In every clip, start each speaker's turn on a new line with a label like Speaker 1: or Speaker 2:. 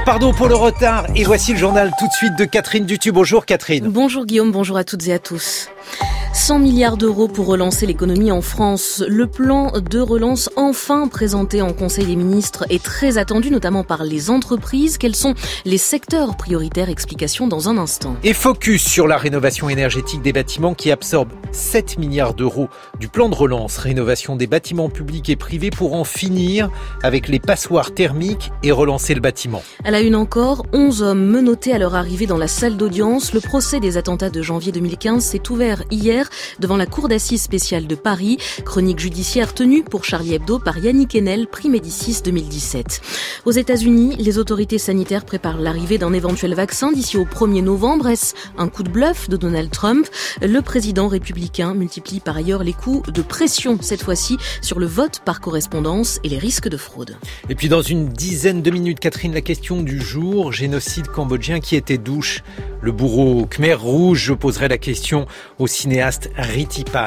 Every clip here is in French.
Speaker 1: Pardon pour le retard. Et voici le journal tout de suite de Catherine Dutu. Bonjour Catherine.
Speaker 2: Bonjour Guillaume, bonjour à toutes et à tous. 100 milliards d'euros pour relancer l'économie en France. Le plan de relance enfin présenté en Conseil des ministres est très attendu, notamment par les entreprises. Quels sont les secteurs prioritaires? Explication dans un instant.
Speaker 1: Et focus sur la rénovation énergétique des bâtiments qui absorbe 7 milliards d'euros du plan de relance. Rénovation des bâtiments publics et privés pour en finir avec les passoires thermiques et relancer le bâtiment.
Speaker 2: À la une encore, 11 hommes menottés à leur arrivée dans la salle d'audience. Le procès des attentats de janvier 2015 s'est ouvert hier devant la cour d'assises spéciale de Paris. Chronique judiciaire tenue pour Charlie Hebdo par Yannick Enel, prix Médicis 2017. Aux États-Unis, les autorités sanitaires préparent l'arrivée d'un éventuel vaccin d'ici au 1er novembre. Est-ce un coup de bluff de Donald Trump? Le président républicain multiplie par ailleurs les coups de pression, cette fois-ci sur le vote par correspondance et les risques de fraude.
Speaker 1: Et puis dans une dizaine de minutes, Catherine, la question du jour, génocide cambodgien qui était douche. Le bourreau Khmer Rouge, je poserai la question au cinéaste Ritipan.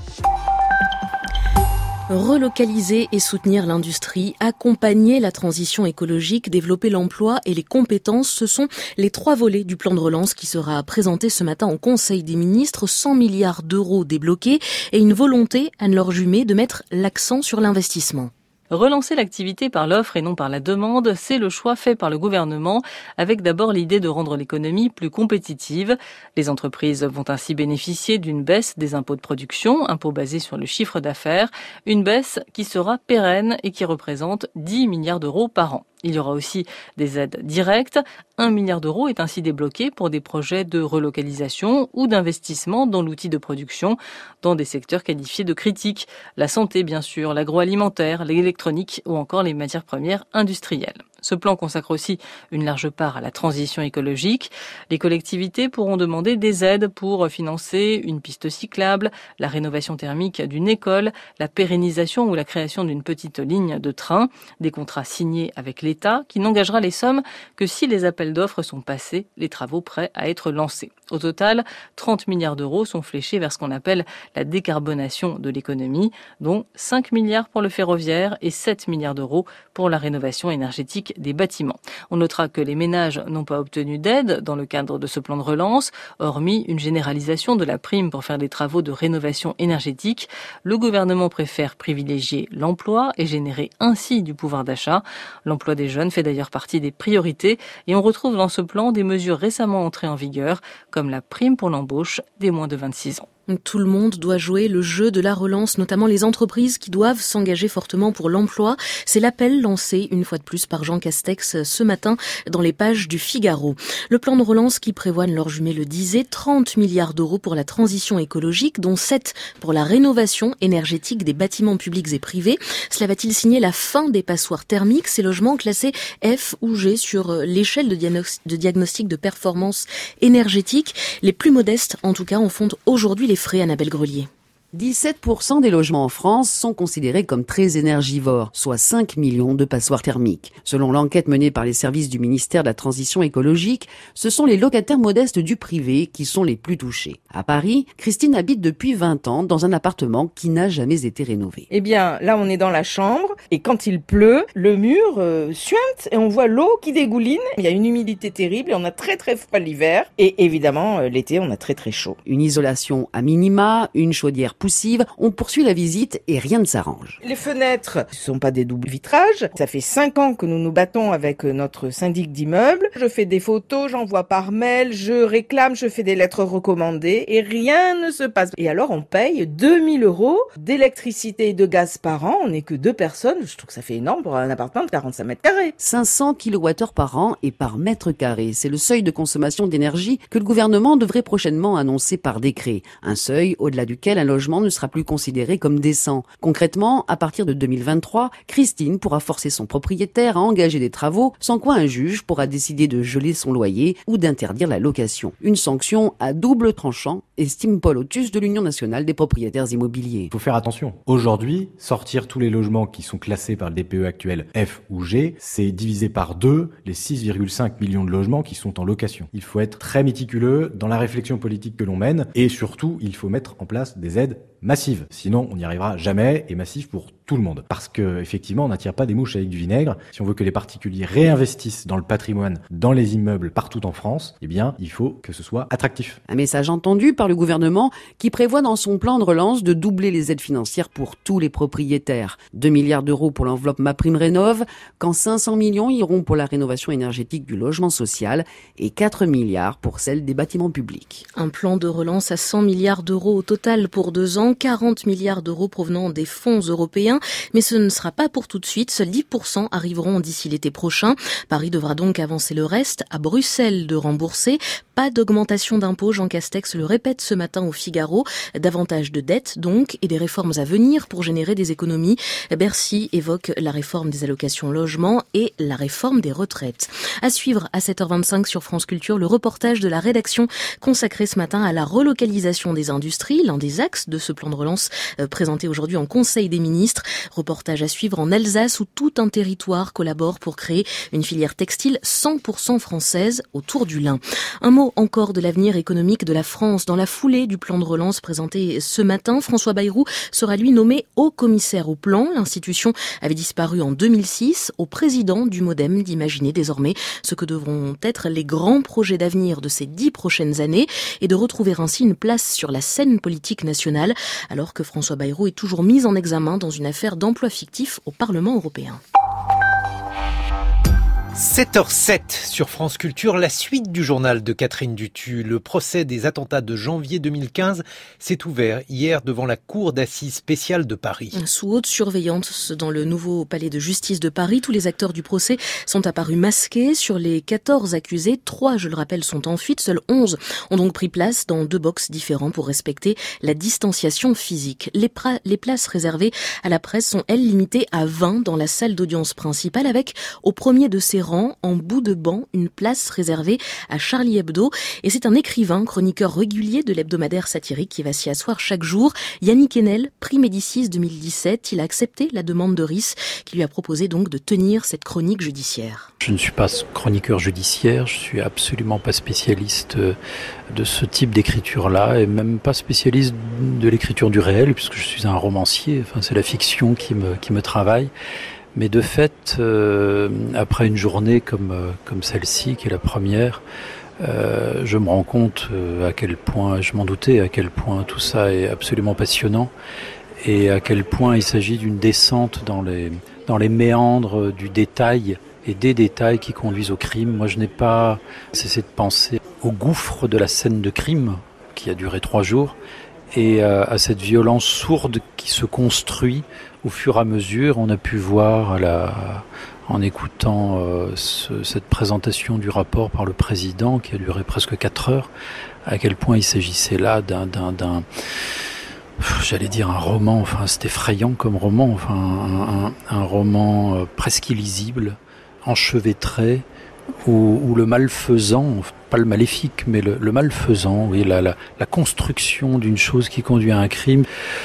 Speaker 2: Relocaliser et soutenir l'industrie, accompagner la transition écologique, développer l'emploi et les compétences, ce sont les 3 volets du plan de relance qui sera présenté ce matin au Conseil des ministres. 100 milliards d'euros débloqués et une volonté, Anne-Laure Jumet, de mettre l'accent sur l'investissement.
Speaker 3: Relancer l'activité par l'offre et non par la demande, c'est le choix fait par le gouvernement, avec d'abord l'idée de rendre l'économie plus compétitive. Les entreprises vont ainsi bénéficier d'une baisse des impôts de production, impôts basés sur le chiffre d'affaires, une baisse qui sera pérenne et qui représente 10 milliards d'euros par an. Il y aura aussi des aides directes. 1 milliard d'euros est ainsi débloqué pour des projets de relocalisation ou d'investissement dans l'outil de production dans des secteurs qualifiés de critiques. La santé, bien sûr, l'agroalimentaire, l'électronique ou encore les matières premières industrielles. Ce plan consacre aussi une large part à la transition écologique. Les collectivités pourront demander des aides pour financer une piste cyclable, la rénovation thermique d'une école, la pérennisation ou la création d'une petite ligne de train, des contrats signés avec l'État qui n'engagera les sommes que si les appels d'offres sont passés, les travaux prêts à être lancés. Au total, 30 milliards d'euros sont fléchés vers ce qu'on appelle la décarbonation de l'économie, dont 5 milliards pour le ferroviaire et 7 milliards d'euros pour la rénovation énergétique des bâtiments. On notera que les ménages n'ont pas obtenu d'aide dans le cadre de ce plan de relance, hormis une généralisation de la prime pour faire des travaux de rénovation énergétique. Le gouvernement préfère privilégier l'emploi et générer ainsi du pouvoir d'achat. L'emploi des jeunes fait d'ailleurs partie des priorités et on retrouve dans ce plan des mesures récemment entrées en vigueur, comme la prime pour l'embauche des moins de 26 ans.
Speaker 2: Tout le monde doit jouer le jeu de la relance, notamment les entreprises qui doivent s'engager fortement pour l'emploi. C'est l'appel lancé une fois de plus par Jean Castex ce matin dans les pages du Figaro. Le plan de relance qui prévoit, Anne-Laure Jumet le disait, 30 milliards d'euros pour la transition écologique, dont 7 pour la rénovation énergétique des bâtiments publics et privés. Cela va-t-il signer la fin des passoires thermiques, ces logements classés F ou G sur l'échelle de diagnostic de performance énergétique? Les plus modestes, en tout cas, en font aujourd'hui les frais, Annabelle Grelier.
Speaker 4: 17% des logements en France sont considérés comme très énergivores, soit 5 millions de passoires thermiques. Selon l'enquête menée par les services du ministère de la Transition écologique, ce sont les locataires modestes du privé qui sont les plus touchés. À Paris, Christine habite depuis 20 ans dans un appartement qui n'a jamais été rénové.
Speaker 5: Eh bien, là, on est dans la chambre et quand il pleut, le mur suinte et on voit l'eau qui dégouline. Il y a une humidité terrible et on a très très froid l'hiver. Et évidemment, l'été, on a très très chaud.
Speaker 4: Une isolation à minima, une chaudière poussive, on poursuit la visite et rien ne s'arrange.
Speaker 5: Les fenêtres ne sont pas des doubles vitrages. Ça fait 5 ans que nous nous battons avec notre syndic d'immeuble. Je fais des photos, j'envoie par mail, je réclame, je fais des lettres recommandées et rien ne se passe. Et alors on paye 2000 € d'électricité et de gaz par an. On n'est que 2 personnes. Je trouve que ça fait énorme pour un appartement de 45 mètres carrés.
Speaker 4: 500 kWh par an et par mètre carré. C'est le seuil de consommation d'énergie que le gouvernement devrait prochainement annoncer par décret. Un seuil au-delà duquel un logement ne sera plus considéré comme décent. Concrètement, à partir de 2023, Christine pourra forcer son propriétaire à engager des travaux, sans quoi un juge pourra décider de geler son loyer ou d'interdire la location. Une sanction à double tranchant, estime Paul Otus de l'Union nationale des propriétaires immobiliers.
Speaker 6: Il faut faire attention. Aujourd'hui, sortir tous les logements qui sont classés par le DPE actuel F ou G, c'est diviser par 2 les 6,5 millions de logements qui sont en location. Il faut être très méticuleux dans la réflexion politique que l'on mène et surtout, il faut mettre en place des aides massive. Sinon, on n'y arrivera jamais, et massive pour tout le monde. Parce que, effectivement, on n'attire pas des mouches avec du vinaigre. Si on veut que les particuliers réinvestissent dans le patrimoine, dans les immeubles partout en France, eh bien, il faut que ce soit attractif.
Speaker 4: Un message entendu par le gouvernement qui prévoit dans son plan de relance de doubler les aides financières pour tous les propriétaires. 2 milliards d'euros pour l'enveloppe MaPrimeRénov', quand 500 millions iront pour la rénovation énergétique du logement social et 4 milliards pour celle des bâtiments publics.
Speaker 2: Un plan de relance à 100 milliards d'euros au total pour 2 ans, 40 milliards d'euros provenant des fonds européens. Mais ce ne sera pas pour tout de suite. Seuls 10% arriveront d'ici l'été prochain. Paris devra donc avancer le reste. À Bruxelles de rembourser. Pas d'augmentation d'impôts, Jean Castex le répète ce matin au Figaro. Davantage de dettes donc et des réformes à venir pour générer des économies. Bercy évoque la réforme des allocations logement et la réforme des retraites. À suivre à 7h25 sur France Culture, le reportage de la rédaction consacré ce matin à la relocalisation des industries, l'un des axes de ce plan de relance présenté aujourd'hui en Conseil des ministres. Reportage à suivre en Alsace où tout un territoire collabore pour créer une filière textile 100% française autour du lin. Un mot encore de l'avenir économique de la France. Dans la foulée du plan de relance présenté ce matin, François Bayrou sera lui nommé haut commissaire au plan. L'institution avait disparu en 2006. Au président du MoDem d'imaginer désormais ce que devront être les grands projets d'avenir de ces 10 prochaines années et de retrouver ainsi une place sur la scène politique nationale alors que François Bayrou est toujours mis en examen dans une affaire d'emploi fictif au Parlement européen.
Speaker 1: 7h07 sur France Culture, la suite du journal de Catherine Dutu. Le procès des attentats de janvier 2015 s'est ouvert hier devant la cour d'assises spéciale de Paris.
Speaker 2: Sous haute surveillance dans le nouveau palais de justice de Paris, tous les acteurs du procès sont apparus masqués. Sur les 14 accusés, 3, je le rappelle, sont en fuite. Seuls 11 ont donc pris place dans 2 box différents pour respecter la distanciation physique. Les places réservées à la presse sont, elles, limitées à 20 dans la salle d'audience principale avec, au premier de ces en bout de banc, une place réservée à Charlie Hebdo. Et c'est un écrivain, chroniqueur régulier de l'hebdomadaire satirique qui va s'y asseoir chaque jour. Yannick Enel, prix Médicis 2017. Il a accepté la demande de Riss qui lui a proposé donc de tenir cette chronique judiciaire.
Speaker 7: Je ne suis pas chroniqueur judiciaire, je suis absolument pas spécialiste de ce type d'écriture-là et même pas spécialiste de l'écriture du réel puisque je suis un romancier. Enfin, c'est la fiction qui me travaille. Mais de fait, après une journée comme celle-ci, qui est la première, je me rends compte à quel point, je m'en doutais, à quel point tout ça est absolument passionnant et à quel point il s'agit d'une descente dans les méandres du détail et des détails qui conduisent au crime. Moi, je n'ai pas cessé de penser au gouffre de la scène de crime qui a duré 3 jours et à cette violence sourde qui se construit au fur et à mesure. On a pu voir en écoutant cette présentation du rapport par le président qui a duré presque 4 heures, à quel point il s'agissait là d'un j'allais dire un roman, enfin c'est effrayant comme roman, enfin un roman presque illisible, enchevêtré, où le malfaisant, pas le maléfique, mais le malfaisant, oui, la construction d'une chose qui conduit à un crime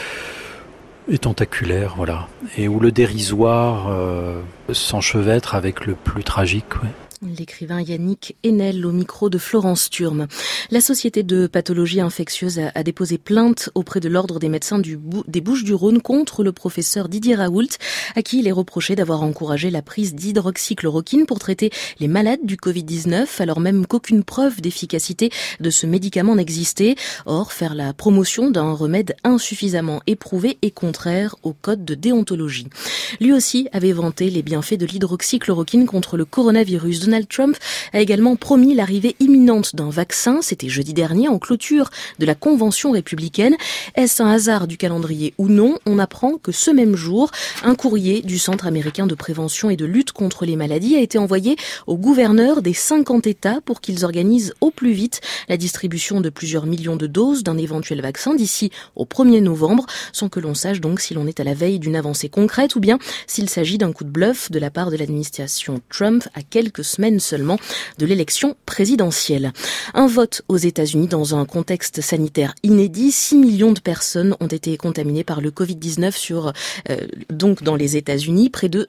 Speaker 7: est tentaculaire, voilà, et où le dérisoire s'enchevêtre avec le plus tragique, oui.
Speaker 2: L'écrivain Yannick Enel au micro de Florence Turme. La Société de pathologie infectieuse a déposé plainte auprès de l'Ordre des médecins des Bouches-du-Rhône contre le professeur Didier Raoult, à qui il est reproché d'avoir encouragé la prise d'hydroxychloroquine pour traiter les malades du Covid-19, alors même qu'aucune preuve d'efficacité de ce médicament n'existait. Or, faire la promotion d'un remède insuffisamment éprouvé est contraire au code de déontologie. Lui aussi avait vanté les bienfaits de l'hydroxychloroquine contre le coronavirus. Donald Trump a également promis l'arrivée imminente d'un vaccin. C'était jeudi dernier en clôture de la convention républicaine. Est-ce un hasard du calendrier ou non? On apprend que ce même jour, un courrier du Centre américain de prévention et de lutte contre les maladies a été envoyé aux gouverneurs des 50 États pour qu'ils organisent au plus vite la distribution de plusieurs millions de doses d'un éventuel vaccin d'ici au 1er novembre, sans que l'on sache donc si l'on est à la veille d'une avancée concrète ou bien s'il s'agit d'un coup de bluff de la part de l'administration Trump à quelques semaines semaines seulement de l'élection présidentielle. Un vote aux États-Unis dans un contexte sanitaire inédit. 6 millions de personnes ont été contaminées par le Covid-19 donc dans les États-Unis. Près de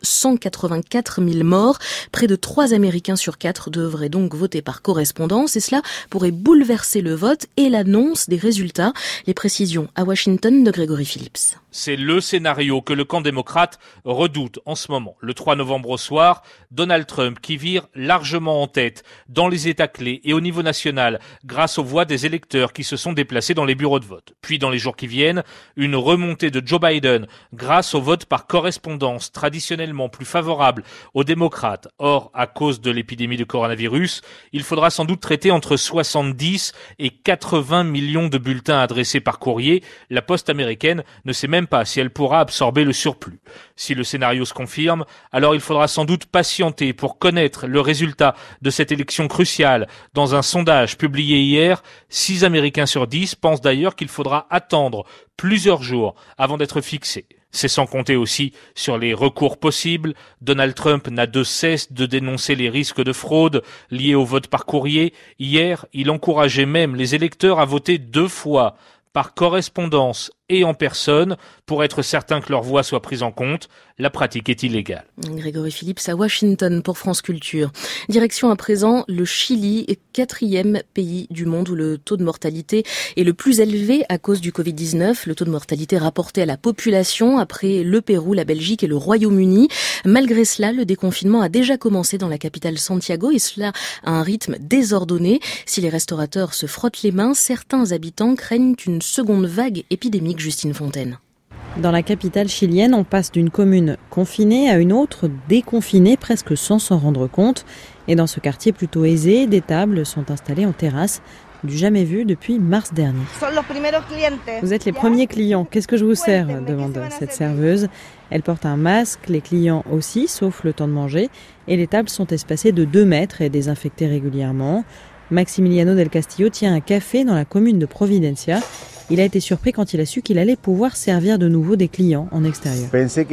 Speaker 2: 184 000 morts. Près de 3 Américains sur 4 devraient donc voter par correspondance et cela pourrait bouleverser le vote et l'annonce des résultats. Les précisions à Washington de Grégory Phillips.
Speaker 8: C'est le scénario que le camp démocrate redoute en ce moment. Le 3 novembre au soir, Donald Trump qui vire largement en tête dans les États clés et au niveau national grâce aux voix des électeurs qui se sont déplacés dans les bureaux de vote. Puis dans les jours qui viennent, une remontée de Joe Biden grâce au vote par correspondance traditionnellement plus favorable aux démocrates. Or, à cause de l'épidémie de coronavirus, il faudra sans doute traiter entre 70 et 80 millions de bulletins adressés par courrier. La poste américaine ne sait même pas si elle pourra absorber le surplus. Si le scénario se confirme, alors il faudra sans doute patienter pour connaître le résultat de cette élection cruciale. Dans un sondage publié hier, 6 Américains sur 10 pensent d'ailleurs qu'il faudra attendre plusieurs jours avant d'être fixé. C'est sans compter aussi sur les recours possibles. Donald Trump n'a de cesse de dénoncer les risques de fraude liés au vote par courrier. Hier, il encourageait même les électeurs à voter 2 fois, par correspondance et en personne, pour être certain que leur voix soit prise en compte. La pratique est illégale.
Speaker 2: Grégory Phillips à Washington pour France Culture. Direction à présent le Chili, 4e pays du monde où le taux de mortalité est le plus élevé à cause du Covid-19. Le taux de mortalité rapporté à la population après le Pérou, la Belgique et le Royaume-Uni. Malgré cela, le déconfinement a déjà commencé dans la capitale Santiago et cela à un rythme désordonné. Si les restaurateurs se frottent les mains, certains habitants craignent une seconde vague épidémique. Justine Fontaine.
Speaker 9: Dans la capitale chilienne, on passe d'une commune confinée à une autre déconfinée presque sans s'en rendre compte. Et dans ce quartier plutôt aisé, des tables sont installées en terrasse, du jamais vu depuis mars dernier. Vous êtes les premiers clients, qu'est-ce que je vous sers ? Demande cette serveuse. Elle porte un masque, les clients aussi, sauf le temps de manger. Et les tables sont espacées de 2 mètres et désinfectées régulièrement. Maximiliano del Castillo tient un café dans la commune de Providencia. Il a été surpris quand il a su qu'il allait pouvoir servir de nouveau des clients en extérieur.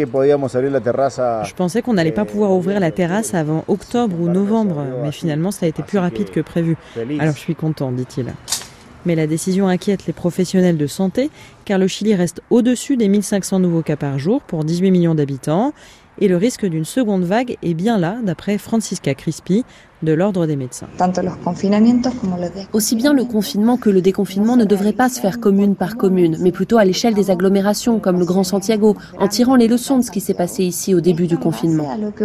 Speaker 9: Je pensais qu'on n'allait pas pouvoir ouvrir la terrasse avant octobre ou novembre, mais finalement ça a été plus rapide que prévu. Alors je suis content, dit-il. Mais la décision inquiète les professionnels de santé, car le Chili reste au-dessus des 1500 nouveaux cas par jour pour 18 millions d'habitants. Et le risque d'une seconde vague est bien là, d'après Francisca Crispi, de l'Ordre des médecins.
Speaker 10: Aussi bien le confinement que le déconfinement ne devraient pas se faire commune par commune, mais plutôt à l'échelle des agglomérations, comme le Grand Santiago, en tirant les leçons de ce qui s'est passé ici au début du confinement.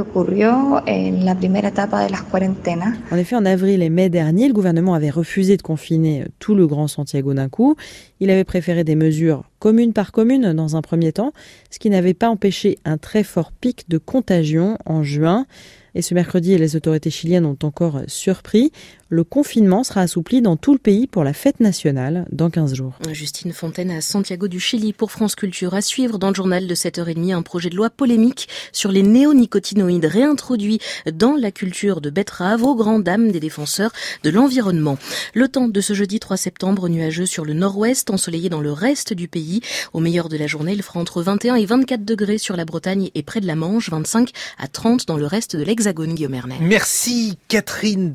Speaker 9: En effet, en avril et mai dernier, le gouvernement avait refusé de confiner tout le Grand Santiago d'un coup. Il avait préféré des mesures commune par commune dans un premier temps, ce qui n'avait pas empêché un très fort pic de contagion en juin. Et ce mercredi, les autorités chiliennes ont encore surpris. Le confinement sera assoupli dans tout le pays pour la fête nationale dans 15 jours.
Speaker 2: Justine Fontaine à Santiago du Chili pour France Culture. À suivre dans le journal de 7h30, un projet de loi polémique sur les néonicotinoïdes réintroduits dans la culture de betterave aux grandes dames des défenseurs de l'environnement. Le temps de ce jeudi 3 septembre, nuageux sur le nord-ouest, ensoleillé dans le reste du pays. Au meilleur de la journée, il fera entre 21 et 24 degrés sur la Bretagne et près de la Manche, 25 à 30 dans le reste de l'Hexagone, Guillaume Ernet.
Speaker 1: Merci Catherine.